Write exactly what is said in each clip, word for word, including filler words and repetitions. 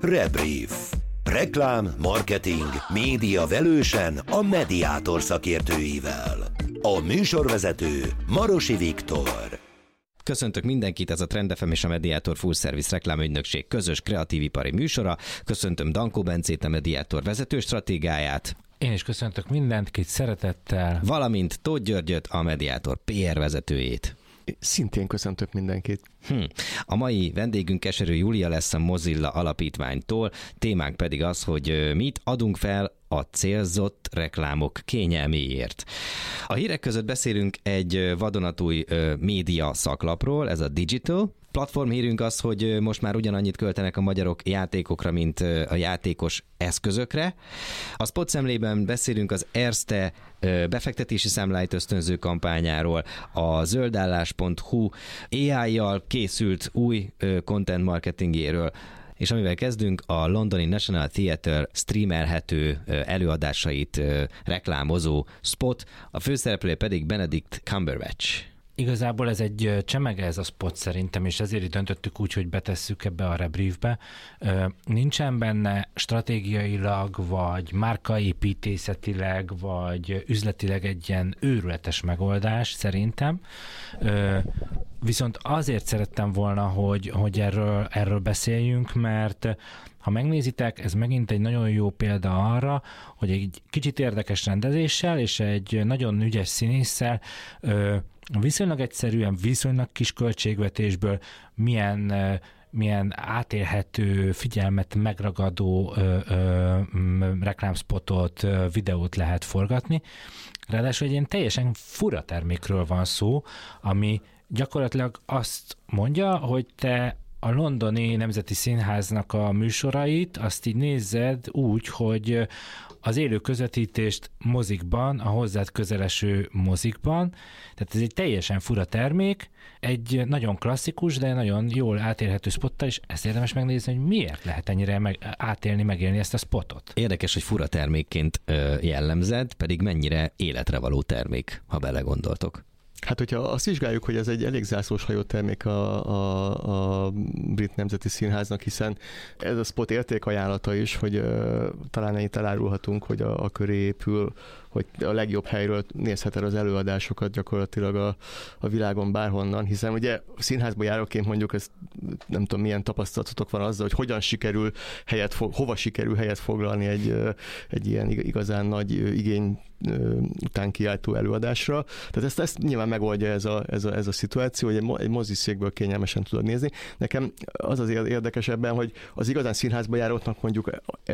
Rebrief. Reklám, marketing, média velősen a Mediator szakértőivel. A műsorvezető Marosi Viktor. Köszöntök mindenkit, ez a Trend ef em és a Mediator Full Service reklámügynökség közös kreatívipari műsora. Köszöntöm Dankó Bencét, a Mediator vezető stratégiáját. Én is köszöntök mindenkit szeretettel. Valamint Tóth Györgyöt, a Mediator pé er vezetőjét. Szintén köszöntök mindenkit. Hm. A mai vendégünk Keserű Júlia lesz a Mozilla alapítványtól, témánk pedig az, hogy mit adunk fel a célzott reklámok kényelméért. A hírek között beszélünk egy vadonatúj média szaklapról, ez a Digital. Platformhírünk az, hogy most már ugyanannyit költenek a magyarok játékokra, mint a játékos eszközökre. A Spot szemlében beszélünk az Erste befektetési számláit ösztönző kampányáról, a zöldállás pont hu á i-jal készült új content marketingéről, és amivel kezdünk, a londoni National Theatre streamelhető előadásait reklámozó Spot, a főszereplője pedig Benedict Cumberbatch. Igazából ez egy csemege ez a spot szerintem, és ezért döntöttük úgy, hogy betesszük ebbe a rebriefbe. Nincsen benne stratégiailag, vagy márkaépítészetileg, vagy üzletileg egy ilyen őrületes megoldás szerintem. Viszont azért szerettem volna, hogy, hogy erről, erről beszéljünk, mert ha megnézitek, ez megint egy nagyon jó példa arra, hogy egy kicsit érdekes rendezéssel és egy nagyon ügyes színésszel viszonylag egyszerűen, viszonylag kis költségvetésből milyen, milyen átélhető, figyelmet megragadó ö, ö, reklámspotot, videót lehet forgatni. Ráadásul egy ilyen teljesen fura termékről van szó, ami gyakorlatilag azt mondja, hogy te a londoni Nemzeti Színháznak a műsorait azt így nézed úgy, hogy az élő közvetítést mozikban, a hozzád közeleső mozikban, tehát ez egy teljesen fura termék, egy nagyon klasszikus, de nagyon jól átélhető spottal, és ezt érdemes megnézni, hogy miért lehet ennyire meg, átélni, megélni ezt a spotot. Érdekes, hogy fura termékként jellemzed, pedig mennyire életre való termék, ha belegondoltok. Hát, hogyha azt vizsgáljuk, hogy ez egy elég zászlóshajó termék a, a, a Brit Nemzeti Színháznak, hiszen ez a spot értékajánlata is, hogy uh, talán ennyit elárulhatunk, hogy a, a köré épül, hogy a legjobb helyről nézheted az előadásokat gyakorlatilag a, a világon bárhonnan, hiszen ugye színházba járóként mondjuk, ez nem tudom milyen tapasztalatotok van azzal, hogy hogyan sikerül helyet, hova sikerül helyet foglalni egy, egy ilyen igazán nagy igény után kiáltó előadásra. Tehát ezt, ezt nyilván megoldja ez a, ez a, ez a szituáció, hogy egy moziszékből kényelmesen tudod nézni. Nekem az az érdekes ebben, hogy az igazán színházba járóknak mondjuk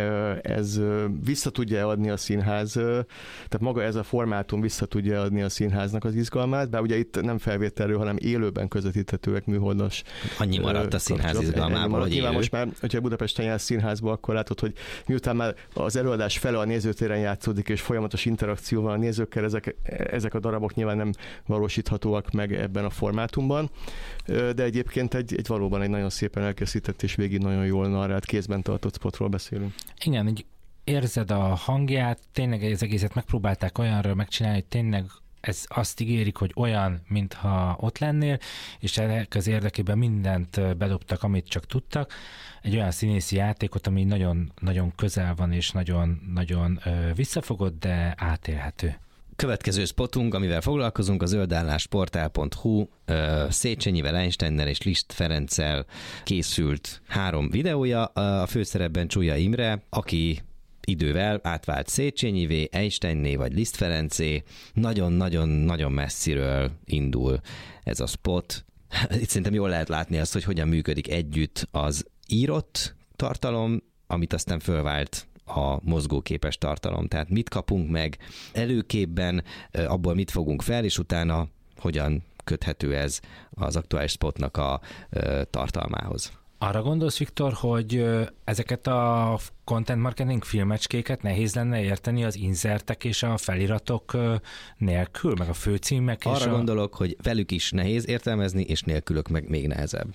ez vissza tudja adni a színház, tehát maga ez a formátum vissza tudja adni a színháznak az izgalmát, bár ugye itt nem felvételről, hanem élőben közvetíthetőek műholdas. Annyi maradt a színház izgalmából, hogy élő. Most már, hogyha Budapesten jársz színházba, akkor látod, hogy miután már az előadás fele a nézőtéren játszódik, és folyamatos interakcióval a nézőkkel, ezek, ezek a darabok nyilván nem valósíthatóak meg ebben a formátumban, de egyébként egy, egy valóban egy nagyon szépen elkészített és végig nagyon jól narrált, kézben tartott spotról beszélünk. Igen, egy érzed a hangját, tényleg az egészet megpróbálták olyanra megcsinálni, hogy tényleg ez azt ígérik, hogy olyan, mintha ott lennél, és ennek az érdekében mindent bedobtak, amit csak tudtak. Egy olyan színészi játékot, ami nagyon, nagyon közel van, és nagyon, nagyon visszafogott, de átélhető. Következő spotunk, amivel foglalkozunk, a zöldállás portál pont hu Széchenyivel, Einsteinnel és Liszt Ferenccel készült három videója. A főszerepben Csúlya Imre, aki idővel átvált Széchenyivé, Einsteinné vagy Liszt Ferencé. Nagyon-nagyon-nagyon messziről indul ez a spot. Itt szerintem jól lehet látni azt, hogy hogyan működik együtt az írott tartalom, amit aztán fölvált a mozgóképes tartalom. Tehát mit kapunk meg előképben, abból mit fogunk fel, és utána hogyan köthető ez az aktuális spotnak a tartalmához. Arra gondolsz, Viktor, hogy ezeket a content marketing filmecskéket nehéz lenne érteni az inzertek és a feliratok nélkül, meg a főcímek? Arra és a... gondolok, hogy velük is nehéz értelmezni, és nélkülök meg még nehezebb.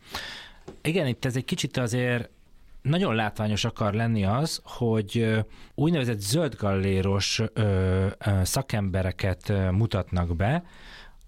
Igen, itt ez egy kicsit azért nagyon látványos akar lenni az, hogy úgynevezett zöldgalléros szakembereket mutatnak be,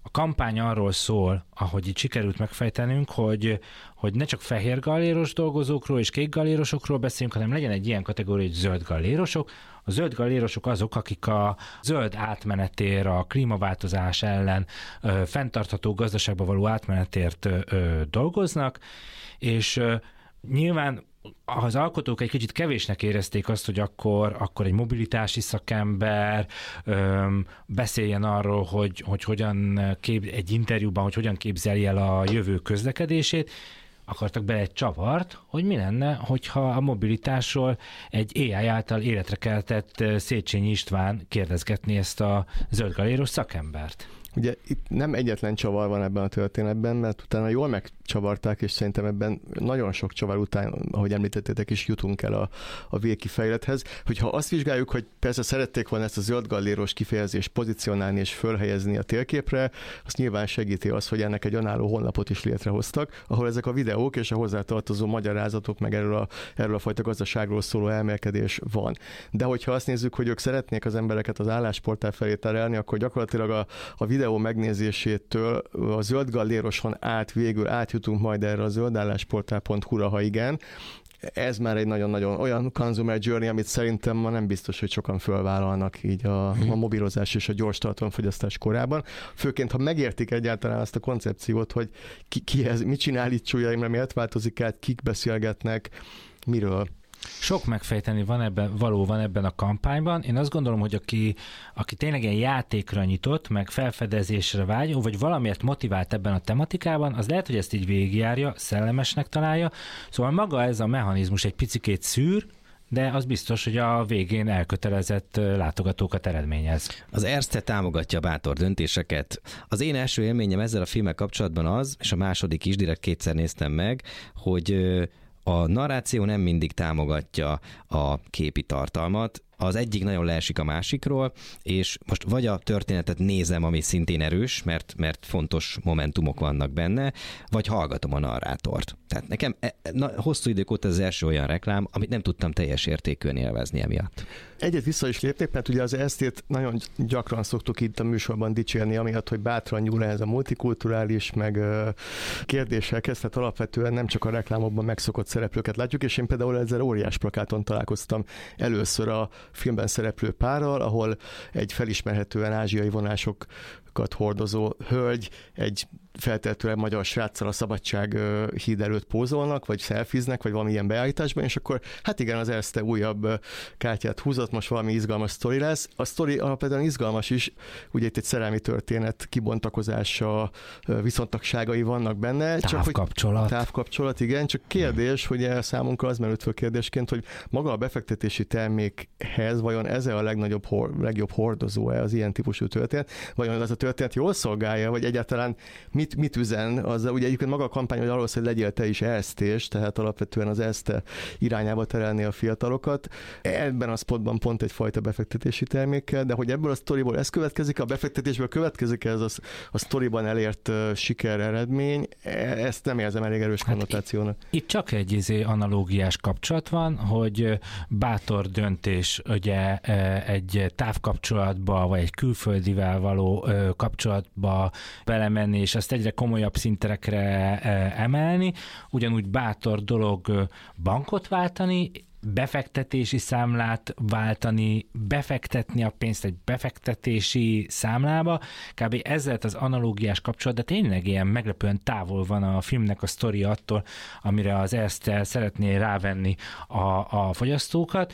a kampány arról szól, ahogy itt sikerült megfejtenünk, hogy, hogy ne csak fehér galléros dolgozókról és kék gallérosokról beszélünk, hanem legyen egy ilyen kategória, hogy zöld gallérosok. A zöld gallérosok azok, akik a zöld átmenetért, a klímaváltozás ellen, ö, fenntartható gazdaságba való átmenetért ö, ö, dolgoznak, és ö, nyilván az alkotók egy kicsit kevésnek érezték azt, hogy akkor, akkor egy mobilitási szakember öm, beszéljen arról, hogy, hogy hogyan kép, egy interjúban, hogy hogyan képzeli el a jövő közlekedését. Akartak bele egy csavart, hogy mi lenne, hogyha a mobilitásról egy á i által életre keltett Széchenyi István kérdezgetni ezt a zöld galéros szakembert. Ugye itt nem egyetlen csavar van ebben a történetben, mert utána jól megcsavarták, és szerintem ebben nagyon sok csavar után, ahogy említettétek is, jutunk el a, a végkifejlethez. Hogyha azt vizsgáljuk, hogy persze szerették volna ezt a zöld galléros kifejezést pozícionálni és fölhelyezni a térképre, azt nyilván segíti az, hogy ennek egy önálló honlapot is létrehoztak, ahol ezek a videók és a hozzátartozó magyarázatok, meg erről a, erről a fajta gazdaságról szóló elmélkedés van. De hogyha azt nézzük, hogy ők szeretnék az embereket az állásportál felé terelni, akkor gyakorlatilag a, a videó megnézésétől a zöld galléroson át végül átjutunk majd erre a zöldállásportál pont hu-ra, ha igen. Ez már egy nagyon-nagyon olyan consumer journey, amit szerintem ma nem biztos, hogy sokan fölvállalnak így a, a mobilozás és a gyors tartalomfogyasztás korában. Főként, ha megértik egyáltalán azt a koncepciót, hogy ki, ki ez, mit csinál itt súlyaimra, miért változik át, kik beszélgetnek, miről. Sok megfejteni van ebben, való van ebben a kampányban. Én azt gondolom, hogy aki, aki tényleg ilyen játékra nyitott, meg felfedezésre vágy, vagy valamiért motivált ebben a tematikában, az lehet, hogy ezt így végigjárja, szellemesnek találja. Szóval maga ez a mechanizmus egy picikét szűr, de az biztos, hogy a végén elkötelezett látogatókat eredményez. Az Erste támogatja a bátor döntéseket. Az én első élményem ezzel a filmmel kapcsolatban az, és a második is, direkt kétszer néztem meg, hogy a narráció nem mindig támogatja a képi tartalmat, az egyik nagyon leesik a másikról, és most vagy a történetet nézem, ami szintén erős, mert, mert fontos momentumok vannak benne, vagy hallgatom a narrátort. Tehát nekem na, hosszú idők óta az első olyan reklám, amit nem tudtam teljes értékűen élvezni emiatt. Egyet vissza is lépnék, mert ugye az Erstét nagyon gyakran szoktuk itt a műsorban dicsérni, amiatt, hogy bátran nyúl ez a multikulturális, meg kérdéssel kezd, tehát alapvetően nem csak a reklámokban megszokott szereplőket látjuk, és én például ezzel óriás plakáton találkoztam először a filmben szereplő párral, ahol egy felismerhetően ázsiai vonásokat hordozó hölgy egy feltétlenül magyar sráccal a Szabadság híd előtt pózolnak, vagy szelfiznek, vagy valamilyen beállításban, és akkor hát igen, az Erste újabb kártyát húzott, most valami izgalmas sztori lesz. A sztori alapvetően izgalmas is, ugye itt egy szerelmi történet kibontakozása, viszontagságai vannak benne. Távkapcsolat. Csak, távkapcsolat, igen, csak kérdés, hogy számunkra az merült föl kérdésként, hogy maga a befektetési termékhez vajon ez a legnagyobb, legjobb hordozó-e az ilyen típusú történet, vajon az a történet jól szolgálja, vagy egyáltalán mit, mit üzen, az ugye egyébként maga a kampány, hogy arról, hogy legyél te is Erstés, tehát alapvetően az Erste irányába terelni a fiatalokat. Ebben a spotban pont egyfajta befektetési termékkel, de hogy ebből a sztoriból ez következik, a befektetésből következik ez a, a sztoriban elért uh, siker eredmény, ezt nem érzem elég erős hát konnotációnak. Itt, itt csak egy izé analógiás kapcsolat van, hogy bátor döntés ugye egy távkapcsolatba, vagy egy külföldivel való kapcsolatba belemenni, és ezt egyre komolyabb szintekre emelni, ugyanúgy bátor dolog bankot váltani, befektetési számlát váltani, befektetni a pénzt egy befektetési számlába, kb. Ezzel az analógiás kapcsolat, de tényleg ilyen meglepően távol van a filmnek a sztori attól, amire az Erste szeretné rávenni a, a fogyasztókat.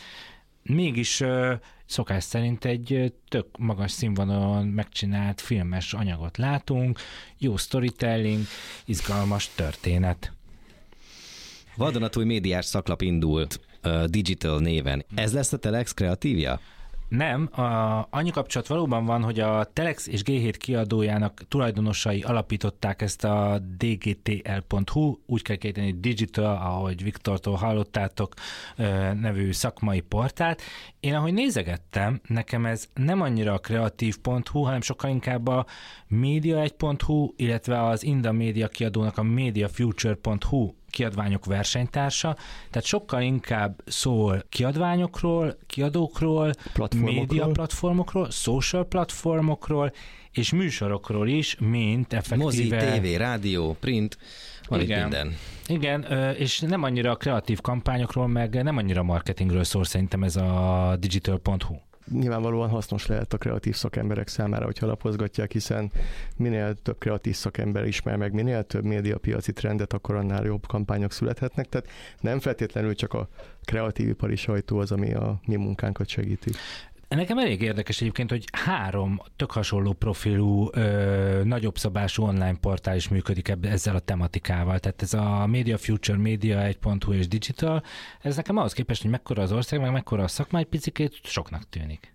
Mégis szokás szerint egy tök magas színvonalon megcsinált filmes anyagot látunk, jó storytelling, izgalmas történet. Vadonatúj médiás szaklap indult uh, Digital néven. Ez lesz a Telex kreatívja? Nem, a, annyi kapcsolat valóban van, hogy a Telex és gé hét kiadójának tulajdonosai alapították ezt a dé gé té el pont hú, úgy kell kérteni Digital, ahogy Viktortól hallottátok, nevű szakmai portált. Én ahogy nézegettem, nekem ez nem annyira a kreatív pont hú, hanem sokkal inkább a média egy pont hú, illetve az Inda Média kiadónak a mediafuture pont hú kiadványok versenytársa, tehát sokkal inkább szól kiadványokról, kiadókról, média platformokról, social platformokról, és műsorokról is, mint effektíve... Mozi, tévé, rádió, print, van itt minden. Igen, és nem annyira a kreatív kampányokról, meg nem annyira marketingről szól szerintem ez a digital pont hu. Nyilvánvalóan hasznos lehet a kreatív szakemberek számára, hogyha lapozgatják, hiszen minél több kreatív szakember ismer meg, minél több médiapiaci trendet, akkor annál jobb kampányok születhetnek, tehát nem feltétlenül csak a kreatív ipari sajtó az, ami a mi munkánkat segíti. Nekem elég érdekes egyébként, hogy három tök hasonló profilú, ö, nagyobb szabású online portál is működik ebbe, ezzel a tematikával. Tehát ez a Media Future, Media egy pont hu és Digital, ez nekem ahhoz képest, hogy mekkora az ország, meg mekkora a szakma, egy picikét soknak tűnik.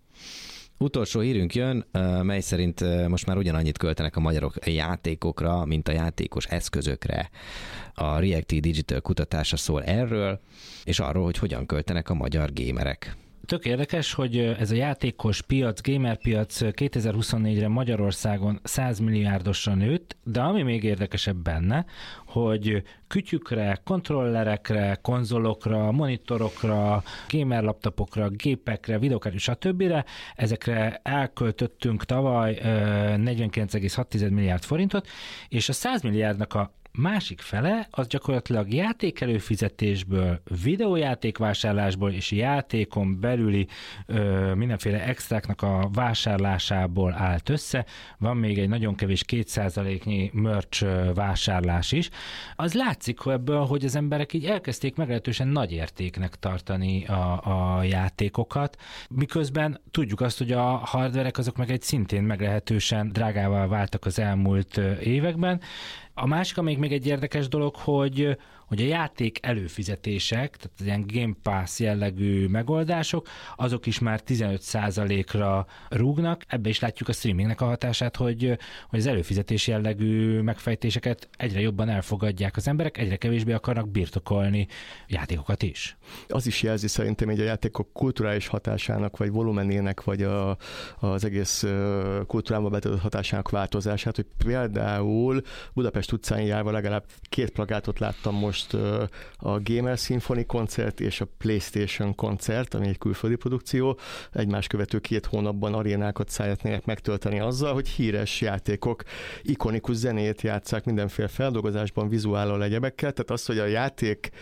Utolsó hírünk jön, mely szerint most már ugyanannyit költenek a magyarok játékokra, mint a játékos eszközökre. A Reacti Digital kutatása szól erről, és arról, hogy hogyan költenek a magyar gémerek. Tök érdekes, hogy ez a játékos piac, gamer piac kétezer-huszonnégyre Magyarországon száz milliárdosra nőtt, de ami még érdekesebb benne, hogy kütyükre, kontrollerekre, konzolokra, monitorokra, gamer laptopokra, gépekre, videókártyára, stb. Ezekre elköltöttünk tavaly negyvenkilenc egész hat milliárd forintot, és a száz milliárdnak a másik fele az gyakorlatilag játékelőfizetésből, videójátékvásárlásból és játékon belüli ö, mindenféle extráknak a vásárlásából állt össze. Van még egy nagyon kevés két százaléknyi merch vásárlás is. Az látszik ebből, hogy az emberek így elkezdték meglehetősen nagy értéknek tartani a, a játékokat, miközben tudjuk azt, hogy a hardverek azok meg egy szintén meglehetősen drágává váltak az elmúlt években. A másik, amíg még egy érdekes dolog, hogy, hogy a játék előfizetések, tehát az ilyen Game Pass jellegű megoldások, azok is már tizenöt százalékra rúgnak. Ebbe is látjuk a streamingnek a hatását, hogy, hogy az előfizetés jellegű megfejtéseket egyre jobban elfogadják az emberek, egyre kevésbé akarnak birtokolni játékokat is. Az is jelzi szerintem, hogy a játékok kulturális hatásának, vagy volumenének, vagy a, az egész kultúrába betöltött hatásának változását, hogy például Budapest utcán járva legalább két plakátot láttam most, a Gamer Symphony koncert és a PlayStation koncert, ami egy külföldi produkció, egymás követő két hónapban arénákat szeretnének megtölteni azzal, hogy híres játékok ikonikus zenét játsszák mindenféle feldolgozásban, vizuállal, egyebekkel, tehát az, hogy a játék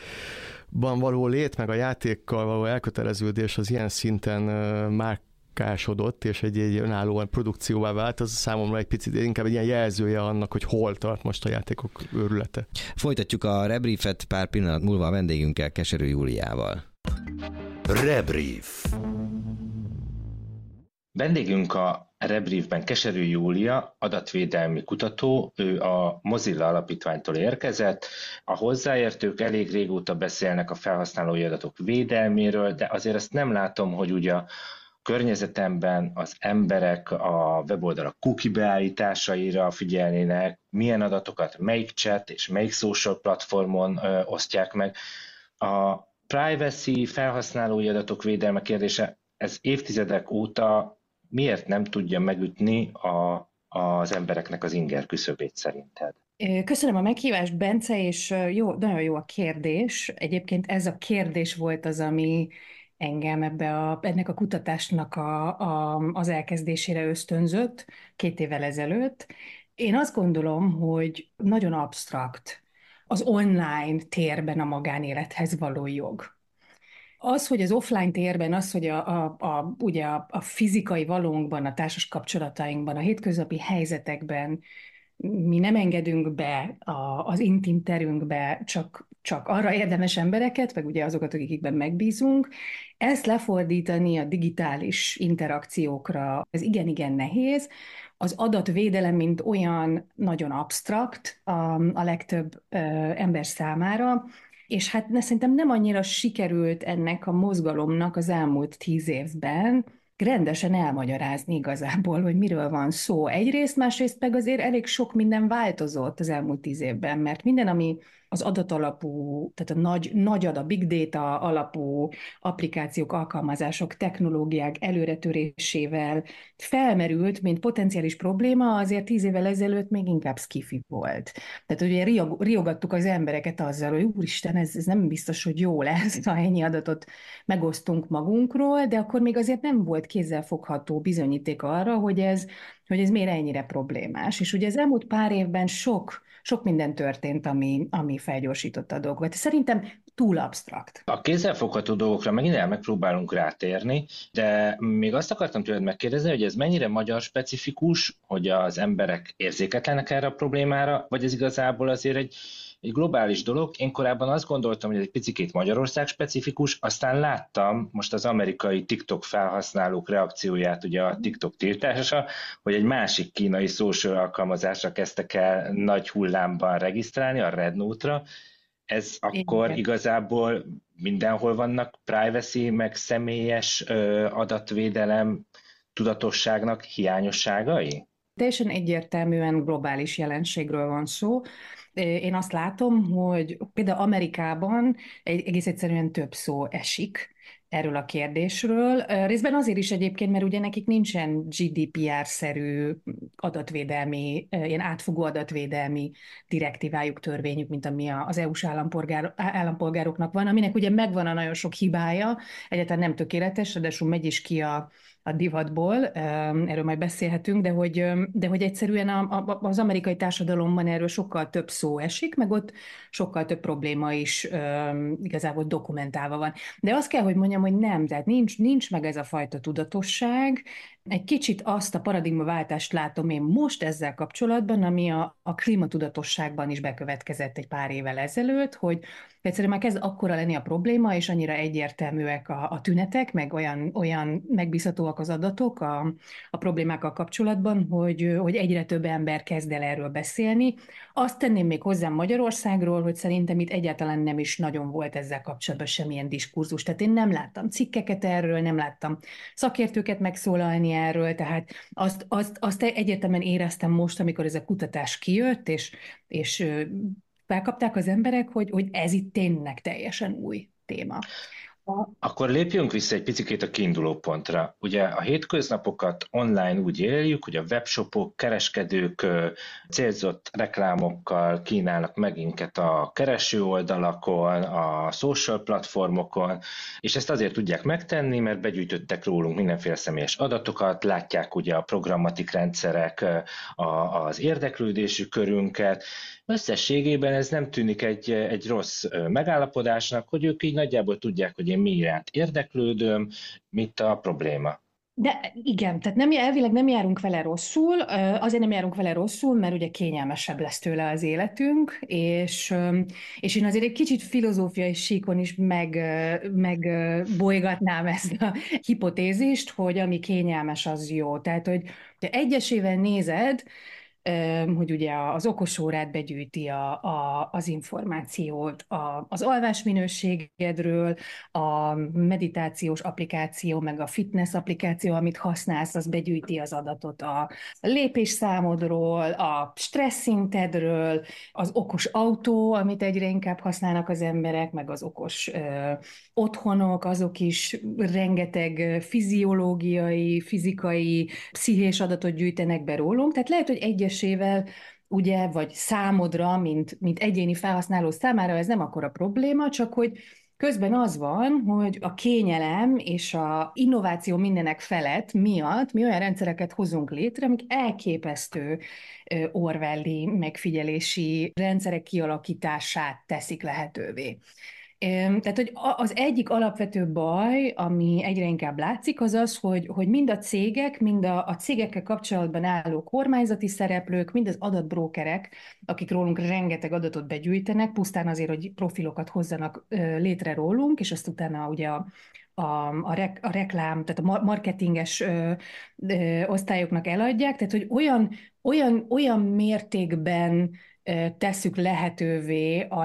ban való lét, meg a játékkal való elköteleződés az ilyen szinten már kásodott, és egy, egy önálló produkcióvá vált, az számomra egy picit inkább egy ilyen jelzője annak, hogy hol tart most a játékok őrülete. Folytatjuk a Rebriefet pár pillanat múlva a vendégünkkel, Keserű Júliával. Rebrief. Vendégünk a Rebriefben Keserű Júlia, adatvédelmi kutató, ő a Mozilla Alapítványtól érkezett. A hozzáértők elég régóta beszélnek a felhasználói adatok védelméről, de azért ezt nem látom, hogy ugye a környezetemben az emberek a weboldalak cookie beállításaira figyelnének, milyen adatokat melyik chat és melyik social platformon ö, osztják meg. A privacy, felhasználói adatok védelme kérdése, ez évtizedek óta miért nem tudja megütni a, az embereknek az inger küszöbét szerinted? Köszönöm a meghívást, Bence, és jó, nagyon jó a kérdés. Egyébként ez a kérdés volt az, ami engem ebbe a, ennek a kutatásnak a, a, az elkezdésére ösztönzött két évvel ezelőtt. Én azt gondolom, hogy nagyon absztrakt az online térben a magánélethez való jog. Az, hogy az offline térben, az, hogy a, a, a, ugye a, a fizikai valónkban, a társas kapcsolatainkban, a hétköznapi helyzetekben mi nem engedünk be a, az intim terünkbe csak, csak arra érdemes embereket, meg ugye azokat, akikben megbízunk. Ezt lefordítani a digitális interakciókra, ez igen-igen nehéz. Az adatvédelem, mint olyan, nagyon absztrakt a, a legtöbb ö, ember számára, és hát ne, szerintem nem annyira sikerült ennek a mozgalomnak az elmúlt tíz évben rendesen elmagyarázni igazából, hogy miről van szó. Egyrészt, másrészt meg azért elég sok minden változott az elmúlt tíz évben, mert minden, ami az adatalapú, tehát a nagy, nagy adat, big data alapú applikációk, alkalmazások, technológiák előretörésével felmerült, mint potenciális probléma, azért tíz évvel ezelőtt még inkább skifi volt. Tehát ugye riog, riogattuk az embereket azzal, hogy úristen, ez, ez nem biztos, hogy jó lesz, ha ennyi adatot megosztunk magunkról, de akkor még azért nem volt kézzelfogható bizonyíték arra, hogy ez, hogy ez miért ennyire problémás. És ugye az elmúlt pár évben sok, sok minden történt, ami, ami felgyorsította a dolgokat. Szerintem túl absztrakt. A kézzelfogható dolgokra megint el megpróbálunk rátérni, de még azt akartam tőled megkérdezni, hogy ez mennyire magyar specifikus, hogy az emberek érzéketlenek erre a problémára, vagy ez igazából azért egy egy globális dolog. Én korábban azt gondoltam, hogy ez egy picikét Magyarország specifikus, aztán láttam most az amerikai TikTok felhasználók reakcióját, ugye a TikTok tiltása, hogy egy másik kínai social alkalmazásra kezdtek el nagy hullámban regisztrálni, a Rednote-ra. Ez akkor igen. Igazából mindenhol vannak privacy, meg személyes ö, adatvédelem tudatosságnak hiányosságai? Teljesen egyértelműen globális jelenségről van szó. Én azt látom, hogy például Amerikában egész egyszerűen több szó esik erről a kérdésről. Részben azért is egyébként, mert ugye nekik nincsen gé dé pé er-szerű adatvédelmi, ilyen átfogó adatvédelmi direktívájuk, törvényük, mint ami az é u-s állampolgár, állampolgároknak van, aminek ugye megvan a nagyon sok hibája, egyáltalán nem tökéletes, de megy is ki a a divatból, erről majd beszélhetünk, de hogy, de hogy egyszerűen a, a, az amerikai társadalomban erről sokkal több szó esik, meg ott sokkal több probléma is um, igazából dokumentálva van. De azt kell, hogy mondjam, hogy nem, tehát nincs, nincs meg ez a fajta tudatosság. Egy kicsit azt a paradigmaváltást látom én most ezzel kapcsolatban, ami a, a klímatudatosságban is bekövetkezett egy pár évvel ezelőtt, hogy egyszerűen már kezd akkora lenni a probléma, és annyira egyértelműek a, a tünetek, meg olyan, olyan megbízhatóak az adatok a, a problémákkal kapcsolatban, hogy, hogy egyre több ember kezd el erről beszélni. Azt tenném még hozzá Magyarországról, hogy szerintem itt egyáltalán nem is nagyon volt ezzel kapcsolatban semmilyen diskurzus. Tehát én nem láttam cikkeket erről, nem láttam szakértőket megszólalni erről, tehát azt, azt, azt egyértelműen éreztem most, amikor ez a kutatás kijött, és, és felkapták az emberek, hogy, hogy ez itt tényleg teljesen új téma. Akkor lépjünk vissza egy picit a kiinduló pontra. Ugye a hétköznapokat online úgy éljük, hogy a webshopok, kereskedők célzott reklámokkal kínálnak meg minket a kereső oldalakon, a social platformokon, és ezt azért tudják megtenni, mert begyűjtöttek rólunk mindenféle személyes adatokat, látják ugye a programmatik rendszerek az érdeklődésű körünket. Összességében ez nem tűnik egy, egy rossz megállapodásnak, hogy ők így nagyjából tudják, hogy én mi iránt érdeklődöm, mit a probléma. De igen, tehát nem, elvileg nem járunk vele rosszul, azért nem járunk vele rosszul, mert ugye kényelmesebb lesz tőle az életünk, és, és én azért egy kicsit filozófiai síkon is meg, meg bolygatnám ezt a hipotézist, hogy ami kényelmes, az jó. Tehát, hogy ha egyesével nézed, hogy ugye az okosórát begyűjti a, a, az információt a, az alvásminőségedről, a meditációs applikáció, meg a fitness applikáció, amit használsz, az begyűjti az adatot a lépésszámodról, a stresszintedről, az okos autó, amit egyre inkább használnak az emberek, meg az okos ö, otthonok, azok is rengeteg fiziológiai, fizikai, pszichés adatot gyűjtenek be rólunk, tehát lehet, hogy egyes ugye, vagy számodra, mint, mint egyéni felhasználó számára ez nem akkora probléma, csak hogy közben az van, hogy a kényelem és a innováció mindenek felett miatt mi olyan rendszereket hozunk létre, amik elképesztő orwelli megfigyelési rendszerek kialakítását teszik lehetővé. Tehát, hogy az egyik alapvető baj, ami egyre inkább látszik, az az, hogy, hogy mind a cégek, mind a, a cégekkel kapcsolatban álló kormányzati szereplők, mind az adatbrókerek, akik rólunk rengeteg adatot begyűjtenek, pusztán azért, hogy profilokat hozzanak létre rólunk, és azt utána ugye a, a, a, rek, a reklám, tehát a marketinges ö, ö, osztályoknak eladják, tehát, hogy olyan, olyan, olyan mértékben tesszük lehetővé a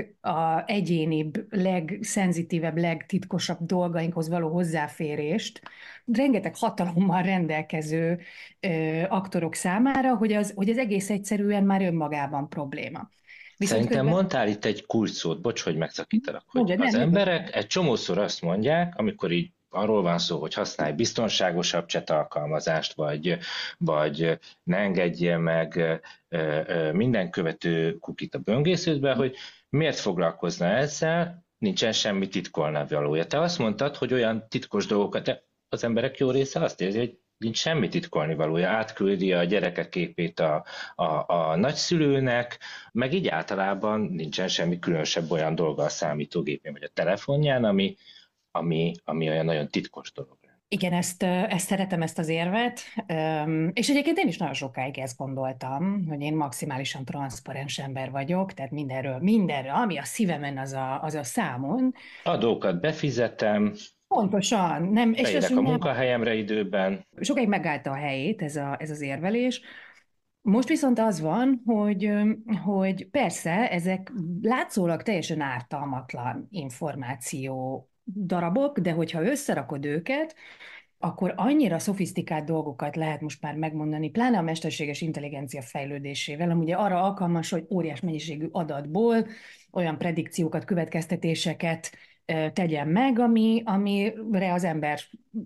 legegyénibb, legszenzitívebb, legtitkosabb dolgainkhoz való hozzáférést rengeteg hatalommal rendelkező ö, aktorok számára, hogy az, hogy az egész egyszerűen már önmagában probléma. Szerintem közben... mondtál itt egy kulcsszót, bocs, hogy megszakítalak, hogy Mondja, az nem, emberek egy csomószor azt mondják, amikor így arról van szó, hogy használj biztonságosabb chat alkalmazást, vagy, vagy ne engedjél meg minden követő kukit a böngésződbe, hogy miért foglalkozna ezzel, nincsen semmi titkolna valója. Te azt mondtad, hogy olyan titkos dolgokat, de az emberek jó része azt érzi, hogy nincs semmi titkolni valója, átküldi a gyerekek képét a, a, a nagyszülőnek, meg így általában nincsen semmi különösebb olyan dolga a számítógépén vagy a telefonján, ami, ami, ami olyan nagyon titkos dolog. Igen, ezt, ezt szeretem, ezt az érvet, és egyébként én is nagyon sokáig ezt gondoltam, hogy én maximálisan transzparens ember vagyok, tehát mindenről, mindenről, ami a szívemen, az a, az a számon. Adókat befizetem, pontosan, nem, és beérek a munkahelyemre időben. Sokáig megállta a helyét ez, a, ez az érvelés. Most viszont az van, hogy, hogy persze ezek látszólag teljesen ártalmatlan információ darabok, de hogyha összerakod őket, akkor annyira szofisztikált dolgokat lehet most már megmondani, pláne a mesterséges intelligencia fejlődésével, ami ugye arra alkalmas, hogy óriás mennyiségű adatból olyan predikciókat, következtetéseket tegyen meg, ami, amire az ember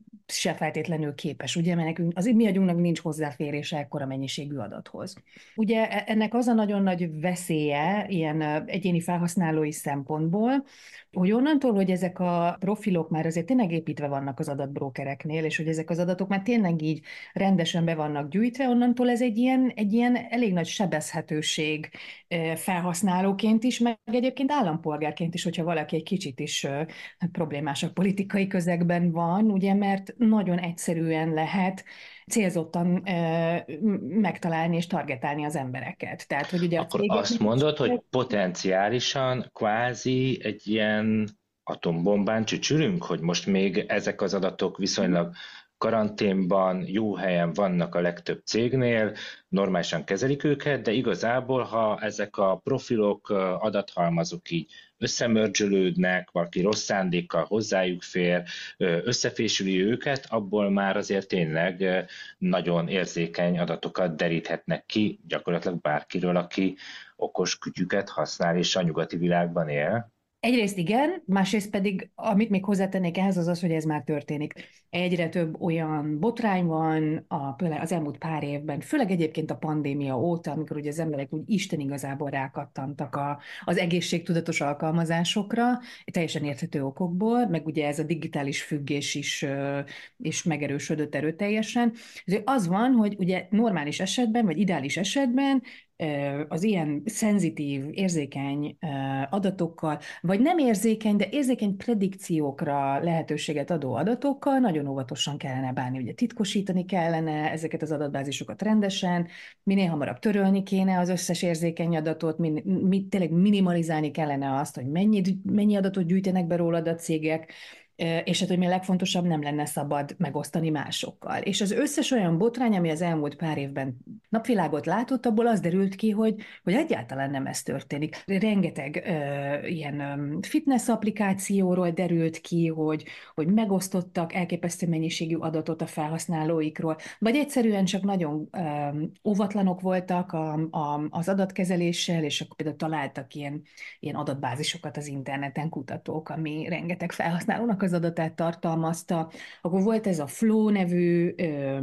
se feltétlenül képes, ugye, mert nekünk, az mi agyunknak nincs hozzáférése ekkora mennyiségű adathoz. Ugye ennek az a nagyon nagy veszélye, ilyen egyéni felhasználói szempontból, hogy onnantól, hogy ezek a profilok már azért tényleg építve vannak az adatbrókereknél, és hogy ezek az adatok már tényleg így rendesen be vannak gyűjtve, onnantól ez egy ilyen, egy ilyen elég nagy sebezhetőség felhasználóként is, meg egyébként állampolgárként is, hogyha valaki egy kicsit is problémás a politikai közegben van, ugye, mert nagyon egyszerűen lehet célzottan e, megtalálni és targetálni az embereket. Tehát, hogy ugye akkor azt mondod, hogy potenciálisan kvázi egy ilyen atombombán csücsülünk, hogy most még ezek az adatok viszonylag karanténban, jó helyen vannak a legtöbb cégnél, normálisan kezelik őket, de igazából, ha ezek a profilok, adathalmazok így összemörgyölődnek, valaki rossz szándékkal hozzájuk fér, összefésüli őket, abból már azért tényleg nagyon érzékeny adatokat deríthetnek ki gyakorlatilag bárkiről, aki okos kütyüket használ és a nyugati világban él. Egyrészt igen, másrészt pedig, amit még hozzátennék ehhez, az az, hogy ez már történik. Egyre több olyan botrány van a, az elmúlt pár évben, főleg egyébként a pandémia óta, amikor ugye az emberek úgy Isten igazából rákattantak a, az egészségtudatos alkalmazásokra, teljesen érthető okokból, meg ugye ez a digitális függés is, is megerősödött erőteljesen. Az van, hogy ugye normális esetben, vagy ideális esetben az ilyen szenzitív, érzékeny adatokkal, vagy nem érzékeny, de érzékeny predikciókra lehetőséget adó adatokkal nagyon óvatosan kellene bánni. Ugye titkosítani kellene ezeket az adatbázisokat rendesen, minél hamarabb törölni kéne az összes érzékeny adatot, min, mi, tényleg minimalizálni kellene azt, hogy mennyi, mennyi adatot gyűjtenek be rólad a cégek, és hát, hogy mi a legfontosabb, nem lenne szabad megosztani másokkal. És az összes olyan botrány, ami az elmúlt pár évben napvilágot látott, abból az derült ki, hogy, hogy egyáltalán nem ez történik. Rengeteg ö, ilyen fitness applikációról derült ki, hogy, hogy megosztottak elképesztő mennyiségű adatot a felhasználóikról, vagy egyszerűen csak nagyon ö, óvatlanok voltak a, a, az adatkezeléssel, és akkor például találtak ilyen, ilyen adatbázisokat az interneten kutatók, ami rengeteg felhasználónak az adatát tartalmazta. Akkor volt ez a Flow nevű ö,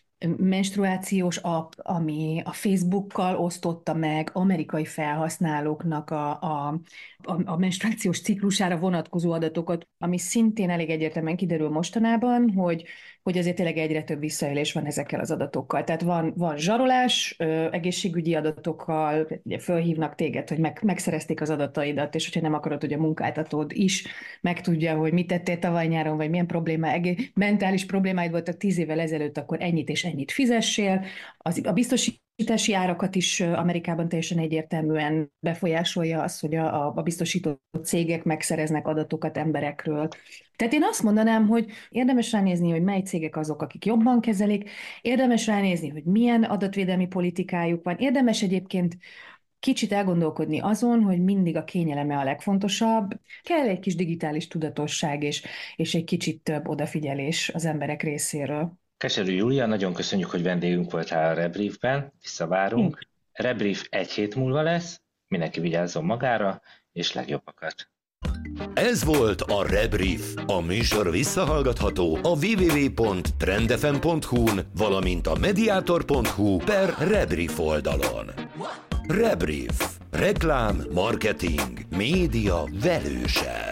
menstruációs app, ami a Facebookkal osztotta meg amerikai felhasználóknak a, a, a, a menstruációs ciklusára vonatkozó adatokat, ami szintén elég egyértelműen kiderül mostanában, hogy, hogy azért tényleg egyre több visszaélés van ezekkel az adatokkal. Tehát van, van zsarolás ö, egészségügyi adatokkal, ugye fölhívnak téged, hogy meg, megszerezték az adataidat, és hogyha nem akarod, hogy a munkáltatód is megtudja, hogy mit tettél tavaly nyáron, vagy milyen probléma, egész, mentális problémáid voltak tíz évvel ezelőtt, akkor ennyit és ennyit fizessél. Az, a biztosítási árakat is Amerikában teljesen egyértelműen befolyásolja az, hogy a, a biztosító cégek megszereznek adatokat emberekről. Tehát én azt mondanám, hogy érdemes ránézni, hogy mely cégek azok, akik jobban kezelik, érdemes ránézni, hogy milyen adatvédelmi politikájuk van, érdemes egyébként kicsit elgondolkodni azon, hogy mindig a kényeleme a legfontosabb. Kell egy kis digitális tudatosság és, és egy kicsit több odafigyelés az emberek részéről. Keserű Júlia, nagyon köszönjük, hogy vendégünk voltál a Rebriefben, visszavárunk. Rebrief egy hét múlva lesz, mindenki vigyázzon magára, és legjobbakat! Ez volt a Rebrief. A műsor visszahallgatható a double-u double-u double-u pont trendfm pont hu-n, valamint a mediator pont hu per Rebrief oldalon. Rebrief. Reklám, marketing, média velőse.